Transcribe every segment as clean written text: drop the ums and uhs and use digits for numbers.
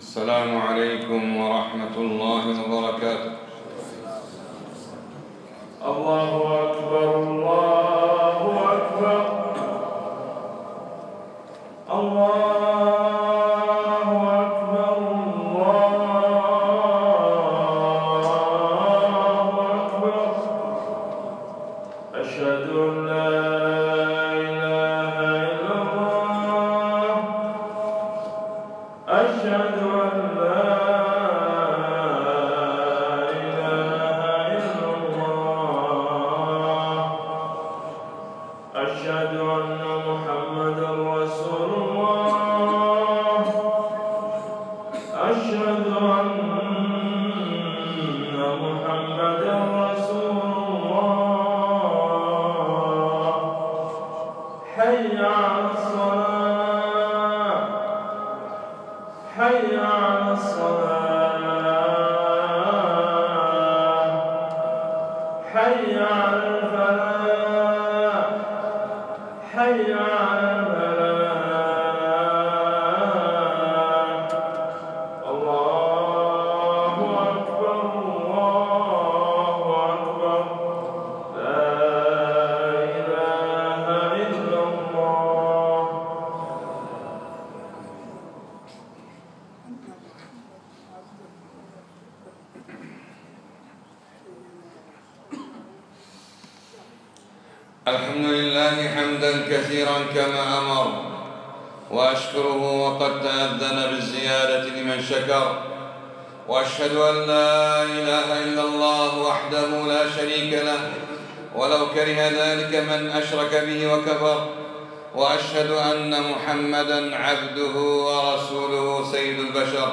السلام عليكم ورحمة الله وبركاته. الله أكبر الله أكبر الله أكبر الله أكبر. أشهد أن لا إله إلا الله. أشهد أن لا أشهد أن محمدًا رسول الله. أشهد أن محمدًا رسول الله. حي على الصلاة حي على الصلاة حي على الفلاح حي على الفلاح. الله أكبر الله أكبر. لا إله إلا الله. الحمد لله حمدا كثيرا كما أمر، وأشكره وقد تأذن بالزيادة لمن شكر، وأشهد أن لا إله إلا الله وحده لا شريك له ولو كره ذلك من أشرك به وكفر، وأشهد أن محمدا عبده ورسوله سيد البشر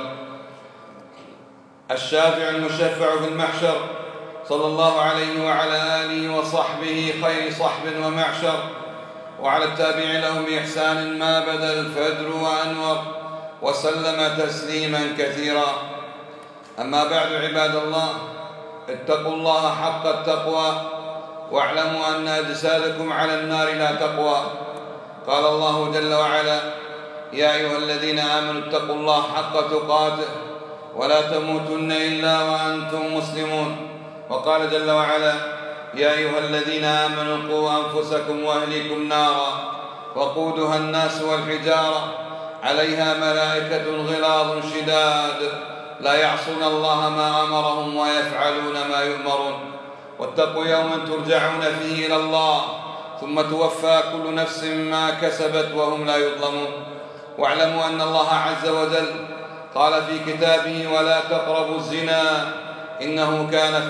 الشافع المشفع في المحشر، صلى الله عليه وعلى آله وصحبه خير صحب ومعشر، وعلى التابع لهم بإحسان ما بدا الفجر وأنور، وسلم تسليما كثيرا. أما بعد، عباد الله، اتقوا الله حق التقوى، واعلموا أن أجسادكم على النار لا تقوى. قال الله جل وعلا: يا أيها الذين آمنوا اتقوا الله حق تقاته ولا تموتن إلا وأنتم مسلمون. وقال جل وعلا: يا أيها الذين آمنوا قوا أنفسكم وأهليكم نارا وقودها الناس والحجارة عليها ملائكة غلاظ شداد لا يعصون الله ما أمرهم ويفعلون ما يؤمرون. واتقوا يوما ترجعون فيه إلى الله ثم توفى كل نفس ما كسبت وهم لا يظلمون. واعلموا أن الله عز وجل قال في كتابه: ولا تقربوا الزنا إنه كان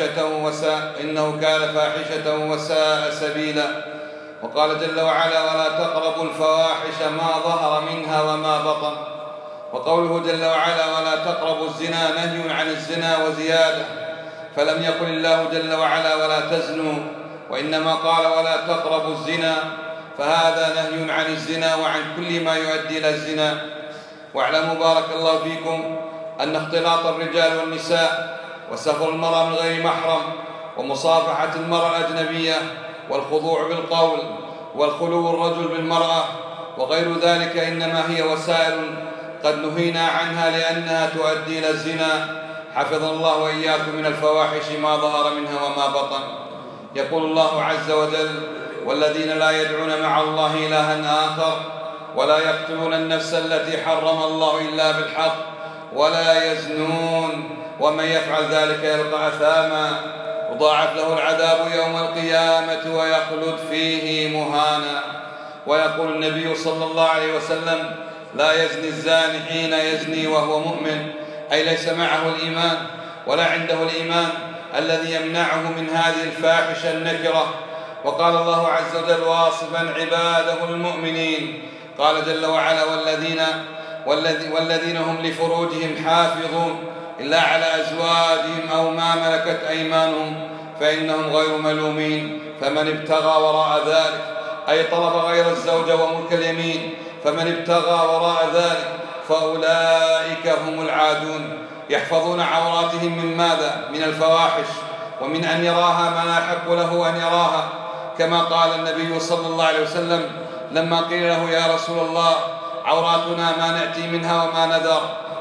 فاحشة وساء سبيلا. وقال جل وعلا: ولا تقربوا الفواحش ما ظهر منها وما بطن. وقوله جل وعلا: ولا تقربوا الزنا نهي عن الزنا وزيادة، فلم يقل الله جل وعلا: ولا تزنوا، وإنما قال: ولا تقربوا الزنا، فهذا نهي عن الزنا وعن كل ما يؤدي إلى الزنا. واعلموا بارك الله فيكم أن اختلاط الرجال والنساء وسفر المرأة من غير محرم ومصافحة المرأة الأجنبية والخضوع بالقول والخلو الرجل بالمرأة وغير ذلك إنما هي وسائل قد نهينا عنها لأنها تؤدي إلى الزنا. حفظ الله وإياكم من الفواحش ما ظهر منها وما بطن. يقول الله عز وجل: والذين لا يدعون مع الله إلها آخر ولا يقتلون النفس التي حرم الله إلا بالحق ولا يزنون ومن يفعل ذلك يلقى أثاما يضاعف له العذاب يوم القيامة ويخلد فيه مهانا. ويقول النبي صلى الله عليه وسلم: لا يزني الزاني حين يزني وهو مؤمن، أي ليس معه الإيمان ولا عنده الإيمان الذي يمنعه من هذه الفاحشة النكرة. وقال الله عز وجل واصفا عباده المؤمنين، قال جل وعلا: والذين هم لفروجهم حافظون إلا على أزواجهم أو ما ملكت أيمانهم فإنهم غير ملومين. فمن ابتغى وراء ذلك، أي طلب غير الزوجة وملك اليمين، فمن ابتغى وراء ذلك فأولئك هم العادون. يحفظون عوراتهم من ماذا؟ من الفواحش، ومن أن يراها ما لا يحق له أن يراها، كما قال النبي صلى الله عليه وسلم لما قيل له: يا رسول الله، عوراتنا ما نأتي منها وما نذر،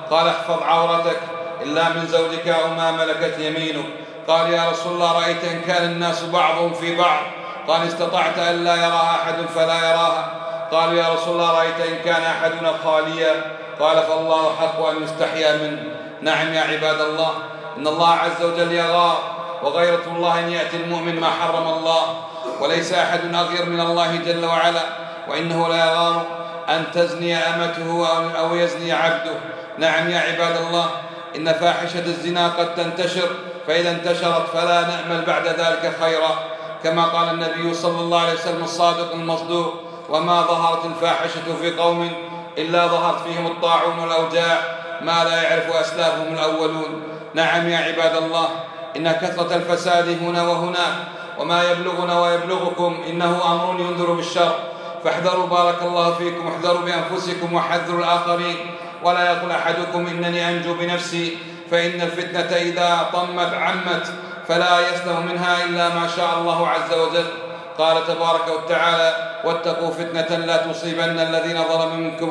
قال احفظ عورتك إلا من زوجك أو ما ملكت يمينك. قال يا رسول الله رأيت إن كان الناس بعضهم في بعض؟ قال استطعت أن لا يراها أحد فلا يراها. قالوا يا رسول الله رأيت إن كان أحدنا خاليا؟ قال فالله حق أن يستحيا منه. نعم يا عباد الله، إن الله عز وجل يغار، وغيرة الله أن يأتي المؤمن ما حرم الله، وليس أحد أغير من الله جل وعلا. وإنه لا يغار أن تزني أمته أو يزني عبده. نعم يا عباد الله، إن فاحشة الزنا قد تنتشر، فإذا انتشرت فلا نأمل بعد ذلك خيرا، كما قال النبي صلى الله عليه وسلم الصادق المصدوق: وما ظهرت الفاحشة في قوم إلا ظهرت فيهم الطاعون والأوجاع ما لا يعرف أسلافهم الأولون. نعم يا عباد الله، إن كثرة الفساد هنا وهناك وما يبلغنا ويبلغكم إنه أمر ينذر بالشر، فاحذروا بارك الله فيكم، احذروا بأنفسكم وحذروا الآخرين. ولا يقول أحدكم إنني أنجو بنفسي، فإن الفتنة إذا طمت عمت، فلا يسلم منها إلا ما شاء الله عز وجل. قال تبارك وتعالى: واتقوا فتنة لا تصيبن الذين ظلموا منكم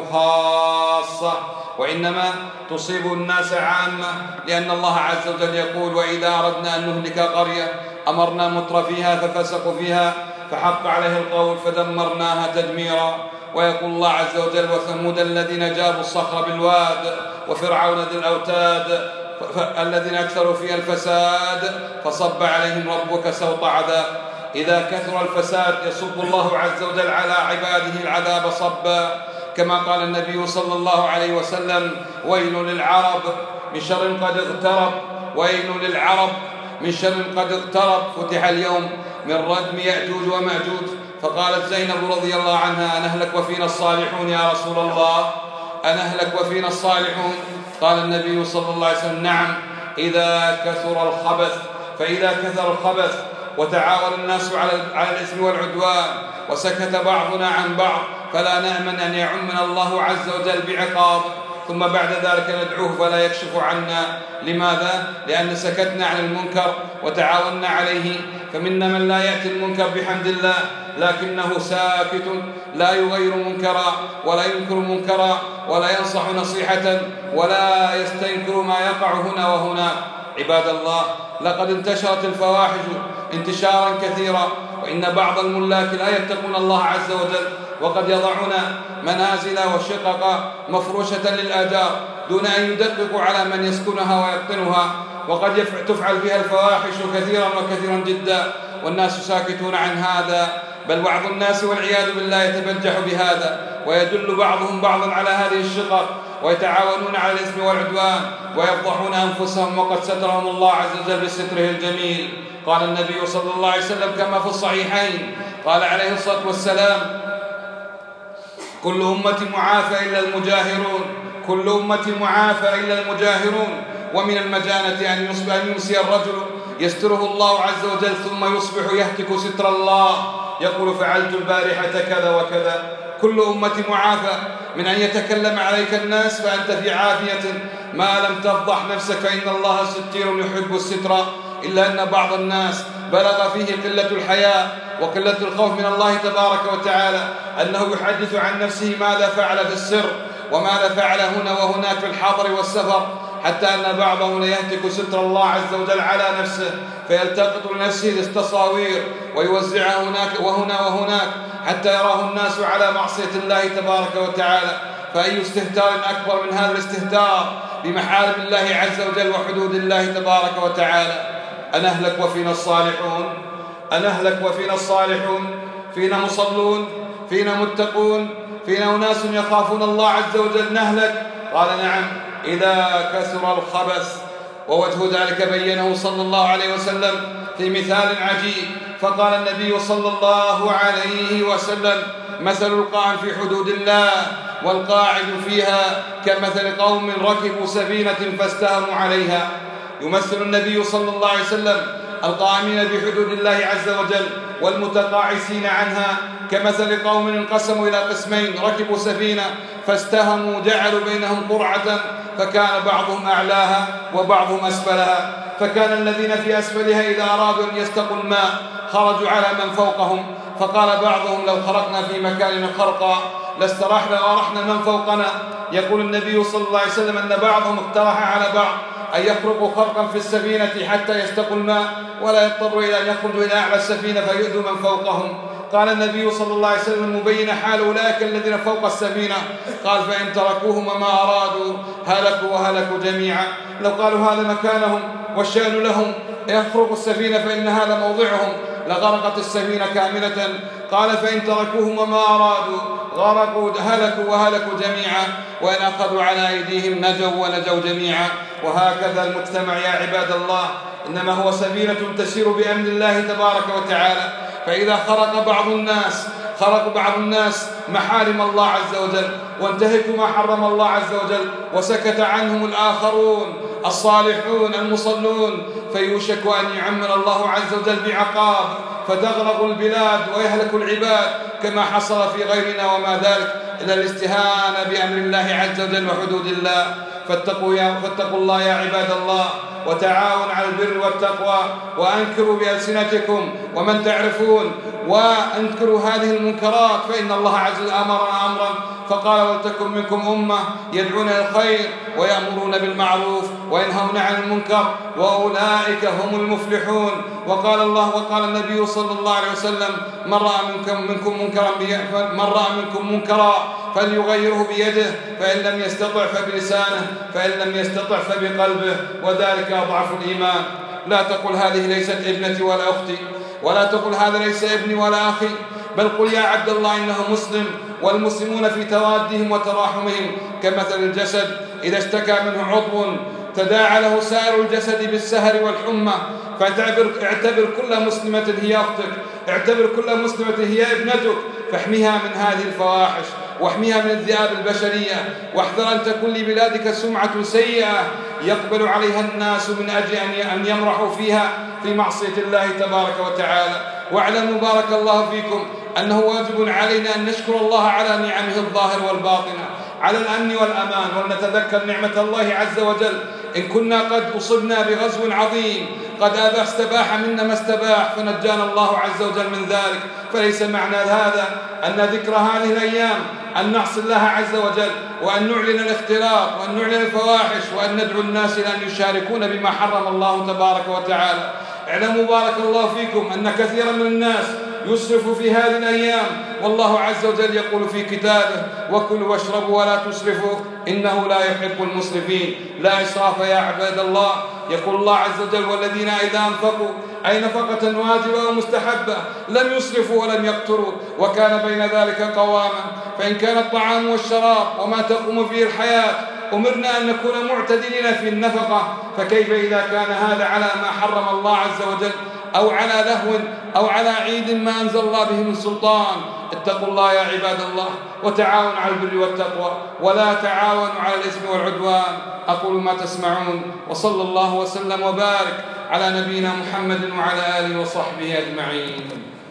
خاصة وإنما تصيب الناس عامة، لأن الله عز وجل يقول: وإذا أردنا أن نهلك قرية أمرنا مترفيها ففسقوا فيها فحق عليه القول فدمرناها تدميرا. ويقول الله عز وجل: وثمود الذين جابوا الصخر بالواد وفرعون ذي الأوتاد الذين أكثروا فيها الفساد فصب عليهم ربك سوط عذاب. إذا كثر الفساد يصب الله عز وجل على عباده العذاب صبا، كما قال النبي صلى الله عليه وسلم: ويل للعرب من شر قد اغترب، ويل للعرب من شر قد اغترب. فتح اليوم من ردم يأجوج ومأجوج. فقالت زينب رضي الله عنها: أنهلك وفينا الصالحون يا رسول الله؟ أنهلك وفينا الصالحون؟ قال النبي صلى الله عليه وسلم: نعم، إذا كثر الخبث. فإذا كثر الخبث وتعاون الناس على الإثم والعدوان وسكت بعضنا عن بعض، فلا نأمن أن يعمنا الله عز وجل بعقاب، ثم بعد ذلك ندعوه فلا يكشف عنا. لماذا؟ لأن سكتنا عن المنكر وتعاوننا عليه. فمنا من لا يأتي المنكر بحمد الله لكنه ساكت، لا يغير منكرا ولا ينكر منكرا ولا ينصح نصيحة ولا يستنكر ما يقع هنا وهناك. عباد الله، لقد انتشرت الفواحش انتشارا كثيرا، وإن بعض الملاك لا يتقون الله عز وجل، وقد يضعون منازل وشقق مفروشة للآجار دون أن يدققوا على من يسكنها ويقطنها، وقد تفعل فيها الفواحش كثيرا وكثيرا جدا والناس ساكتون عن هذا، بل بعض الناس والعياذ بالله يتبجح بهذا ويدل بعضهم بعضا على هذه الشقق ويتعاونون على الإثم والعدوان ويفضحون أنفسهم وقد سترهم الله عز وجل بستره الجميل. قال النبي صلى الله عليه وسلم كما في الصحيحين، قال عليه الصلاة والسلام: كل أمة معافى إلا المجاهرون، كل أمة معافى إلا المجاهرون. ومن المجانة أن يمسي الرجل يستره الله عز وجل ثم يصبح يهتك ستر الله، يقول: فعلت البارحة كذا وكذا. كل أمة معافى من أن يتكلم عليك الناس فأنت في عافية ما لم تفضح نفسك، فإن الله ستير يحب الستر. إلا أن بعض الناس بلغ فيه قلة الحياء وقلة الخوف من الله تبارك وتعالى أنه يحدث عن نفسه ماذا فعل في السر وماذا فعل هنا وهناك في الحضر والسفر، حتى أن بعضهم ليهتك ستر الله عز وجل على نفسه فيلتقط لنفسه التصاوير ويوزعها هناك وهنا وهناك حتى يراه الناس على معصية الله تبارك وتعالى. فأي استهتار أكبر من هذا الاستهتار بمحارم الله عز وجل وحدود الله تبارك وتعالى؟ أنهلك وفينا الصالحون، أنهلك وفينا الصالحون، فينا مصلون، فينا متقون، فينا أناس يخافون الله عز وجل، نهلك؟ قال: نعم، إذا كثر الخبث. ووجه ذلك بينه صلى الله عليه وسلم في مثال عجيب، فقال النبي صلى الله عليه وسلم: مثل القائم في حدود الله والقاعد فيها كمثل قوم ركبوا سفينة فاستهموا عليها. يمثل النبي صلى الله عليه وسلم القائمين بحدود الله عز وجل والمتقاعسين عنها كمثل قوم انقسموا إلى قسمين، ركبوا سفينة فاستهموا، جعلوا بينهم قرعة، فكان بعضهم أعلاها وبعضهم أسفلها، فكان الذين في أسفلها إذا أرادوا أن يستقوا الماء خرجوا على من فوقهم، فقال بعضهم: لو خرقنا في مكاننا خرقا لاستراحنا من فوقنا. يقول النبي صلى الله عليه وسلم أن بعضهم اقترح على بعض أن يخرقوا خرقا في السفينة حتى يستقوا الماء ولا يضطروا إلى أن يخرجوا إلى أعلى السفينة فيؤذوا من فوقهم. قال النبي صلى الله عليه وسلم مبين حال أولئك الذين فوق السفينة، قال فإن تركوهم وما أرادوا هلكوا وهلكوا جميعا. لو قالوا هذا مكانهم والشأن لهم يخرقوا السفينة فإنها لموضعهم لغرقت السفينة كاملة. قال فإن تركوهم وما أرادوا غرقوا هلكوا وهلكوا جميعا، وإن أخذوا على أيديهم نجوا ونجوا جميعا. وهكذا المجتمع يا عباد الله إنما هو سفينة تسير بأمر الله تبارك وتعالى. فإذا خرق بعض الناس محارم الله عز وجل وانتهكوا ما حرم الله عز وجل وسكت عنهم الآخرون الصالحون المصلون، فيوشك أن يعمر الله عز وجل بعقاب فتغرق البلاد ويهلك العباد كما حصل في غيرنا، وما ذلك إلا الاستهانة بأمر الله عز وجل وحدود الله. فاتقوا الله يا عباد الله، وتعاون على البر والتقوى، وأنكروا بألسنتكم ومن تعرفون، وأنكروا هذه المنكرات، فإن الله عز وجل أمرنا أمرا فقال ولتكن منكم أمة يدعون إلى الخير ويأمرون بالمعروف وينهون عن المنكر وأولئك هم المفلحون. وقال النبي صلى الله عليه وسلم من رأى منكم منكرا فليغيره بيده، فإن لم يستطع فبلسانه، فإن لم يستطع فبقلبه، وذلك أضعف الإيمان. لا تقل هذه ليست ابنتي ولا أختي، ولا تقل هذا ليس ابني ولا أخي، بل قل يا عبد الله إنه مسلم، والمسلمون في توادهم وتراحمهم كمثل الجسد إذا اشتكى منه عضو تداعى له سائر الجسد بالسهر والحمى. فاعتبر كل مسلمة هي أختك، اعتبر كل مسلمة هي ابنتك، فاحميها من هذه الفواحش واحميها من الذئاب البشرية، واحذر أن تكون لبلادك سمعة سيئة يقبل عليها الناس من أجل أن يمرحوا فيها في معصية الله تبارك وتعالى. واعلموا بارك الله فيكم أنه واجب علينا أن نشكر الله على نعمه الظاهرة والباطنة، على الأمن والأمان، ونتذكر نعمة الله عز وجل. إن كنا قد أصبنا بغزو عظيم قد استباح منا ما استباح فنجانا الله عز وجل من ذلك، فليس معنى هذا أن ذكر هذه الأيام أن نعصي الله عز وجل وأن نعلن الاختلاط وأن نعلن الفواحش وأن ندعو الناس إلى أن يشاركون بما حرم الله تبارك وتعالى. اعلموا بارك الله فيكم أن كثيرا من الناس يسرف في هذه الأيام، والله عز وجل يقول في كتابه وكلوا واشربوا ولا تسرفوا إنه لا يحب المسرفين. لا إسراف يا عباد الله. يقول الله عز وجل والذين إذا أنفقوا أي نفقة واجبة ومستحبة لم يسرفوا ولم يقتروا وكان بين ذلك قواما. فإن كان الطعام والشراب وما تقوم فيه الحياة أمرنا أن نكون معتدلين في النفقة، فكيف إذا كان هذا على ما حرم الله عز وجل أو على لهو أو على عيد ما أنزل الله به من سلطان. اتقوا الله يا عباد الله، وتعاونوا على البر والتقوى ولا تعاونوا على الإثم والعدوان. أقول ما تسمعون، وصلى الله وسلم وبارك على نبينا محمد وعلى آله وصحبه أجمعين.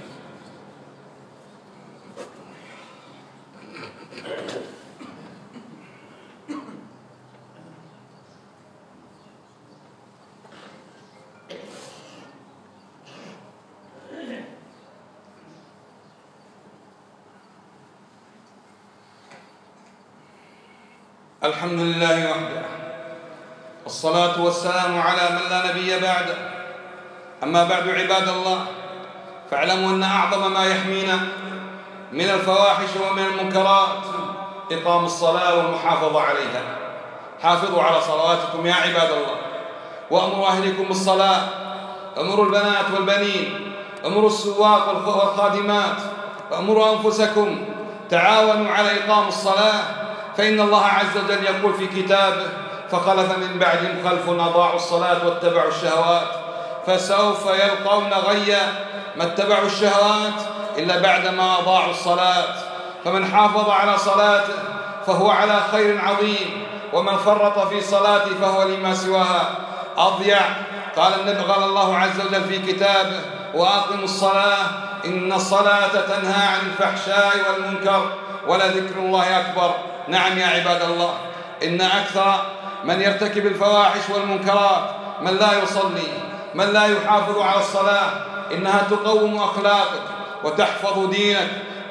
الحمد لله وحده، والصلاة والسلام على من لا نبي بعده. أما بعد عباد الله، فاعلموا أن أعظم ما يحمينا من الفواحش ومن المنكرات إقام الصلاة والمحافظة عليها. حافظوا على صلواتكم يا عباد الله، وأمروا أهلكم بالصلاة، أمروا البنات والبنين، أمروا السواق والخادمات، وأمروا أنفسكم. تعاونوا على إقام الصلاة، فإن الله عز وجل يقول في كتابه فخلف من بعدهم خلف أضاعوا الصلاة واتبعوا الشهوات فسوف يلقون غيا. ما اتبعوا الشهوات إلا بعدما أضاعوا الصلاة. فمن حافظ على صلاته فهو على خير عظيم، ومن فرط في صلاته فهو لما سواها أضيع. قال الله عز وجل في كتابه وأقيموا الصلاة إن الصلاة تنهى عن الفحشاء والمنكر ولذكر الله أكبر. نعم يا عباد الله، إن أكثر من يرتكب الفواحش والمنكرات من لا يصلي، من لا يحافظ على الصلاة. إنها تقوم أخلاقك وتحفظ دينك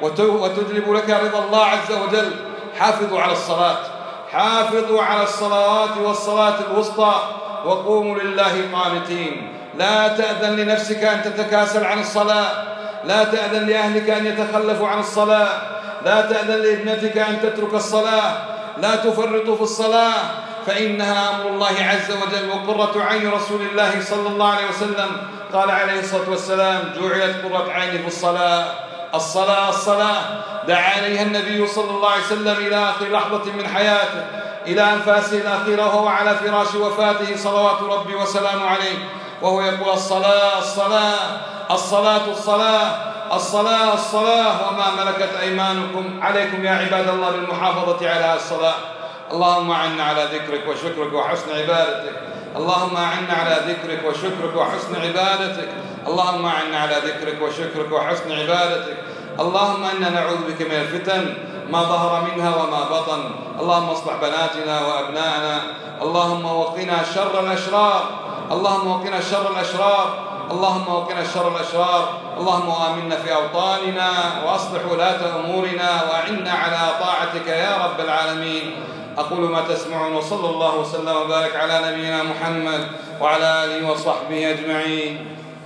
وتجلب لك رضا الله عز وجل. حافظوا على الصلاة، حافظوا على الصلوات والصلاة الوسطى، وقوموا لله قانتين. لا تأذن لنفسك أن تتكاسل عن الصلاة، لا تأذن لأهلك أن يتخلفوا عن الصلاة، لا تأذن لابنتك أن تترك الصلاة، لا تفرطوا في الصلاة، فإنها أمر الله عز وجل وقرة عين رسول الله صلى الله عليه وسلم. قال عليه الصلاة والسلام: جعلت قرة عيني في الصلاة. الصلاة الصلاة دعا إليها النبي صلى الله عليه وسلم إلى آخر لحظة من حياته، إلى أنفاسه الأخيرة وهو على فراش وفاته صلوات ربي وسلامه عليه، وهو يقول: الصلاة الصلاة، الصلاة الصلاة، الصلاة الصلاة، وما ملكت أيمانكم عليكم يا عباد الله بالمحافظة على الصلاة. اللهم أعنا على ذكرك وشكرك وحسن عبادتك، اللهم أعنا على ذكرك وشكرك وحسن عبادتك، اللهم أعنا على ذكرك وشكرك وحسن عبادتك. اللهم إنا نعوذ بك من الفتن ما ظهر منها وما بطن. اللهم اصلح بناتنا وأبنائنا، اللهم وقنا شر الأشرار، اللهم وقنا شر الأشرار، اللهم وقنا شر الأشرار. اللهم آمنا في أوطاننا وأصلح ولاة أمورنا وأعنا على طاعتك يا رب العالمين. أقول ما تسمعون، وصلى الله وسلم وبارك على نبينا محمد وعلى آله وصحبه أجمعين.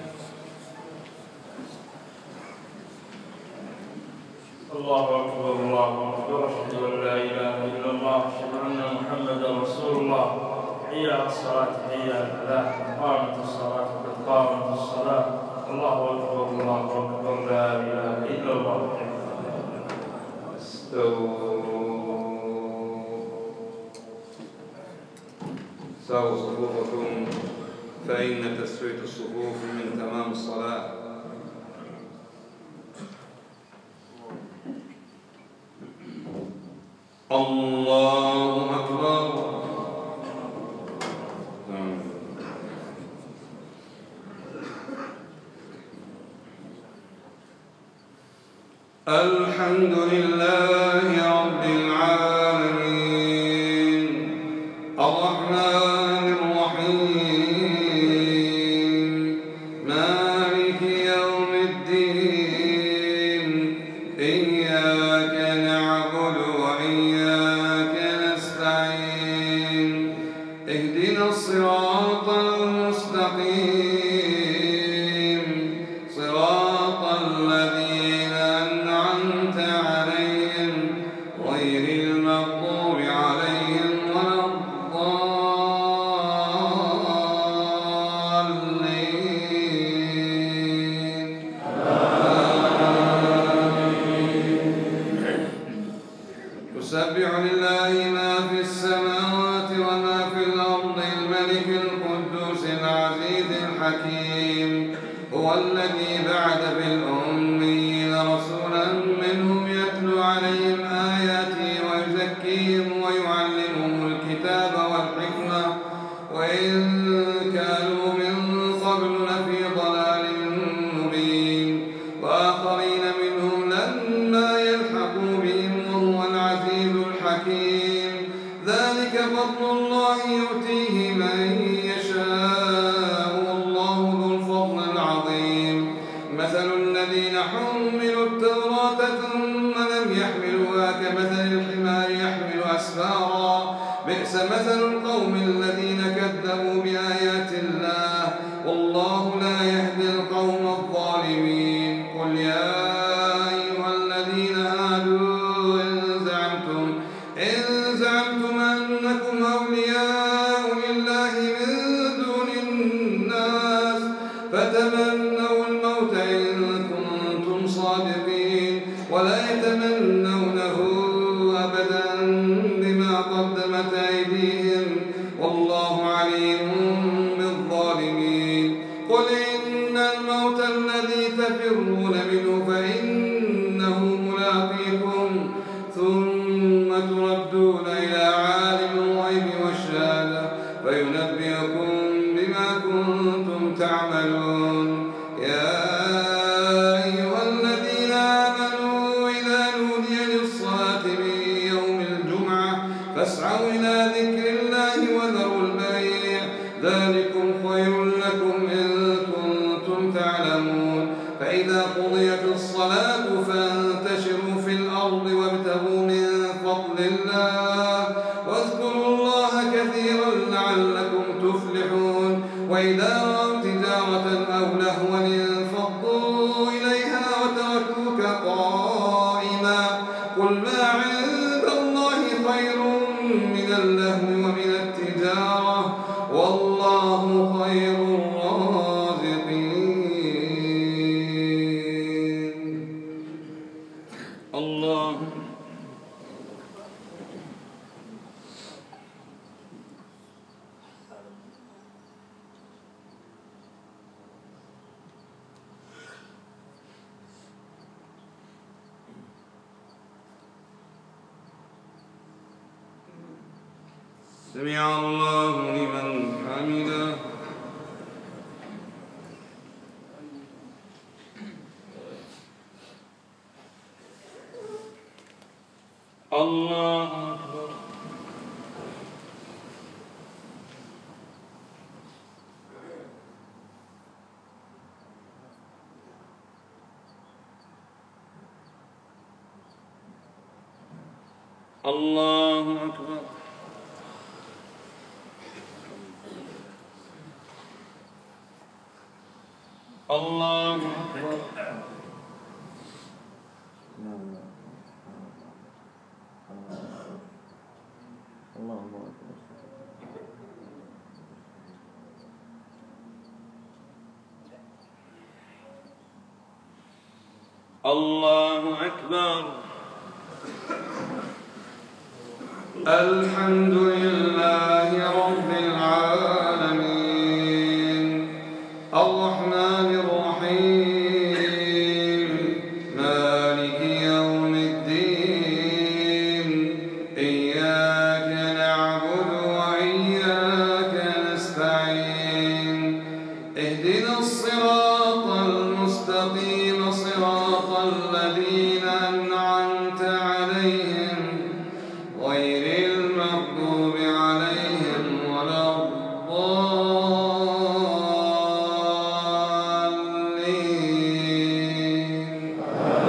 الله أكبر الله أكبر، أشهد أن لا إله إلا الله، أشهد أن محمدا رسول الله. حي على الصلاة، حي على الفلاح، قامت الصلاة قد قامت الصلاة. الله أكبر الله أكبر، لا إله إلا الله. ساووا صفوفكم فإن تسوية الصفوف من تمام الصلاة. الله أكبر. الحمد لله رب العالمين، الرحمن الرحيم، مالك يوم الدين، إياك نعبد وإياك نستعين، اهدنا الصراط المستقيم، صراط الذين أنعمت عليهم غير المغضوب عليهم ولا الضالين. يسبح لله ما في السماوات وما في الأرض، الملك القدوس العزيز الحكيم، هو الذي بعث في الأميين رسولا منهم يتلو عليهم آياته ويزكيهم ويعلمهم الكتاب والحكمة وإن كانوا من قبل لفي ضلال مبين، وآخرين منهم لما يلحقوا بهم وهو العزيز الحكيم. ذلك فضل الله يؤتيه من يشاء والله ذو الفضل العظيم. مثل الذين حملوا التوراة ثم لم يحملوها كمثل الحمار يحمل أسفارا، بئس مثل القوم الذين كذبوا بآيات الله، والله لا يهدي القوم الظالمين. قل يا أيها الذين هادوا إن زعمتم أنكم أولياء لله من دون الناس فتمنوا الموت إن كنتم صادقين، ولا يتمنونه أبدا بما قدمت أيديهم، والله عليم بالظالمين. قل إن الموت الذي تفرون منه فإنه ملاقيكم، ثم تردون إلى عالم الغيب والشهادة فينبئكم بما كنتم تعملون. يا أيها الذين آمنوا إذا نودي للصلاة من يوم الجمعة فاسعوا إلى ذكر الله وذروا البيع، ذلكم خير لكم إن كنتم تعلمون. فإذا قضيت الصلاة فانتشروا الأرض وابتغوا من فضل الله واذكروا الله كثيرا لعلكم تفلحون. وإذا رأوا تجارة أو لهوا انفضوا إليها وتركوك قائما قل ما عند الله خير من اللهو ومن التجارة والله خير الرازقين. الله سمع الله لمن حمده. الله أكبر. الله أكبر. الله أكبر. الله أكبر. الحمد لله رب العالمين الرحمن الرحيم مالك يوم الدين إياك نعبد وإياك نستعين اهدنا الصراط المستقيم صراط الذين أنعمت عليهم غير المغضوب عليهم ولا الضالين.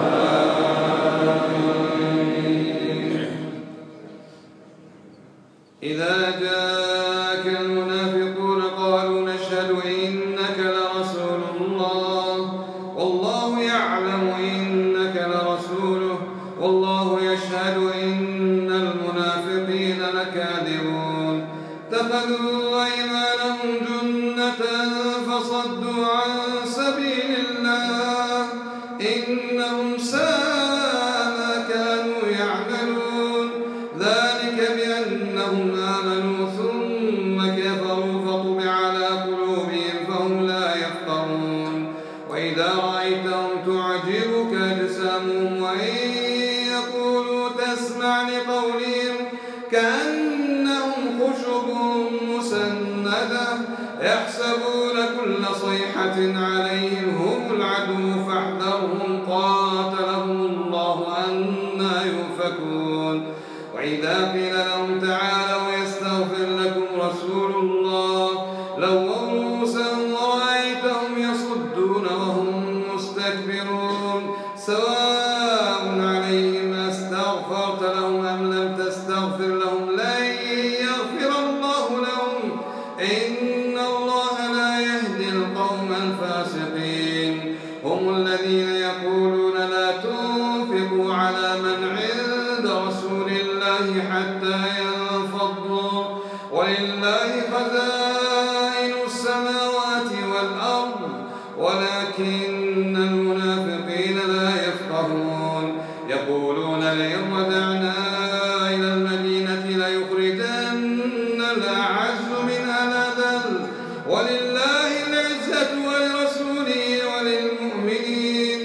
إذا جاءك المنافقون قالوا نشهد إنك لرسول الله والله يعلم إنك لرسوله والله يشهد إن المنافقين لكاذبون اتخذوا أيمانهم جنة فصدوا عن سبيل الله إنهم ساء ما كانوا يعملون ذلك بأنهم آمنوا ثم كفروا فطبع على قلوبهم فهم لا يفقهون. وإذا رأيتهم تعجبك أجسامهم وإن يقولوا تسمع لقولهم كأنهم خشب مسندة يحسبون كل صيحة عليهم هم العدو فاحذرهم قاتلهم الله أنى يؤفكون. وإذا قيل لهم تعالوا يستغفر لكم رسول الله لووا رؤوسهم ورأيتهم يصدون وهم مستكبرون سواء عليهم أستغفرت لهم أم لم تستغفر لهم لن يغفر الله لهم إن الله لا يهدي القوم الفاسقين. هم الذين يقولون لا تنفقوا على من عند رسول الله حتى ينفضوا ولله خزائن السماوات والأرض ولكن المنافقين لا يفقهون. يقولون لئن رجعنا إلى المدينة ليخرجن الأعز منها الأذل ولله العزة ولرسوله وللمؤمنين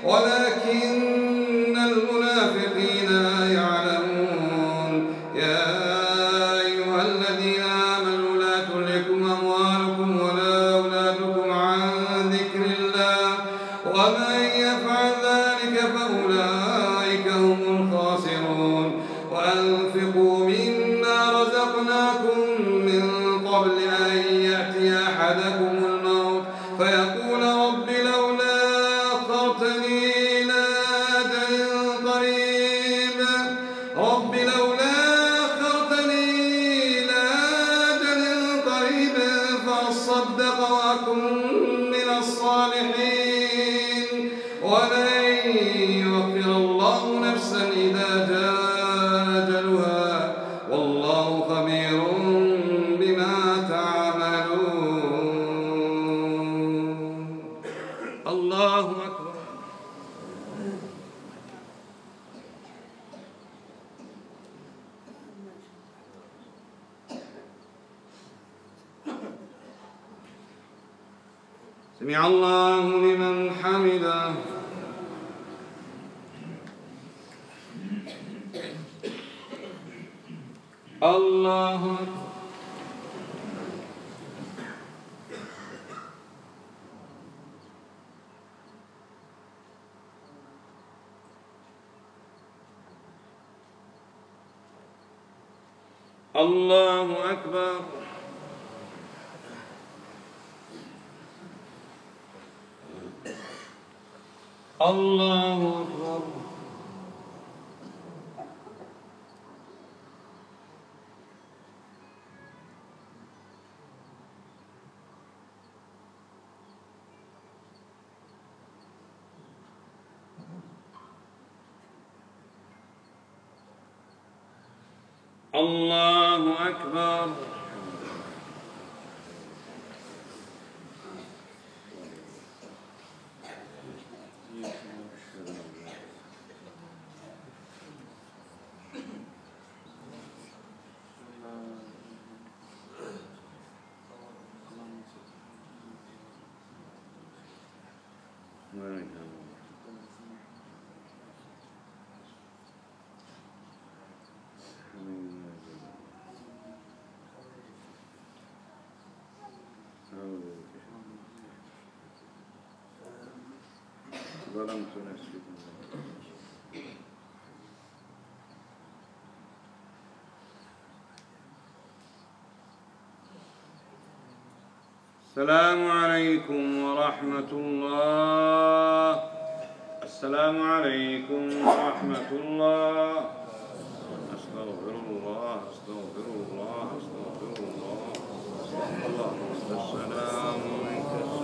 ولكن المنافقين لا يعلمون. يا أيها الذين آمنوا لا تلهكم أموالكم ولا أولادكم عن ذكر الله ومن يفعل ذلك فأولئك هم الخاسرون. وأنفقوا مما رزقناكم من قبل أن يأتي أحدكم الموت فيقول رب لولا أخرتني إلى أجل قريب الله أكبر. سمع الله لمن حمده. الله أكبر. الله أكبر. الله أكبر. الله أكبر. ظلمت نفسي. السلام عليكم ورحمة الله. السلام عليكم ورحمة الله. أستغفر الله أستغفر الله أستغفر الله. اللهم السلام ومنك